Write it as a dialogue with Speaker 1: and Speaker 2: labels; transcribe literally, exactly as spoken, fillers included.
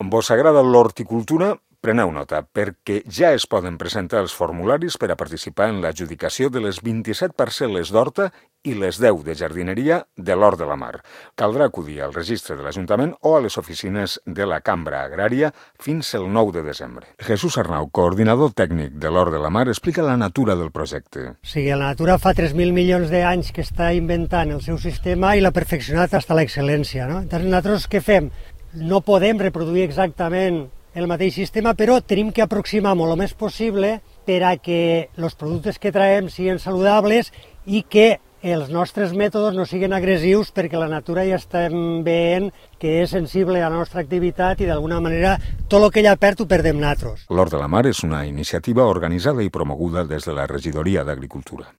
Speaker 1: vos agrada l'horticultura, preneu nota, perquè ja es poden presentar els formularis per a participar en l'adjudicació de les vint-i-set parcel·les d'horta i les deu de jardineria de l'Hort de la Mar. Caldrà acudir al registre de l'Ajuntament o a les oficines de la Cambra Agrària fins el nou de desembre. Jesús Arnau, coordinador tècnic de l'Hort de la Mar, explica la natura del projecte.
Speaker 2: O sigui, la natura fa tres mil milions d'anys que està inventant el seu sistema i l'ha perfeccionat fins a l'excel·lència, no? Llavors, nosaltres què fem? No podem reproduir exactament el mateix sistema, però tenim que aproximar molt el més possible per a que els productes que traiem siguin saludables i que els nostres mètodes no siguin agressius, perquè la natura ja estem veient que és sensible a la nostra activitat i d'alguna manera tot el que ella perd ho perdem nosaltres.
Speaker 1: L'Hort de la Mar és una iniciativa organitzada i promoguda des de la Regidoria d'Agricultura.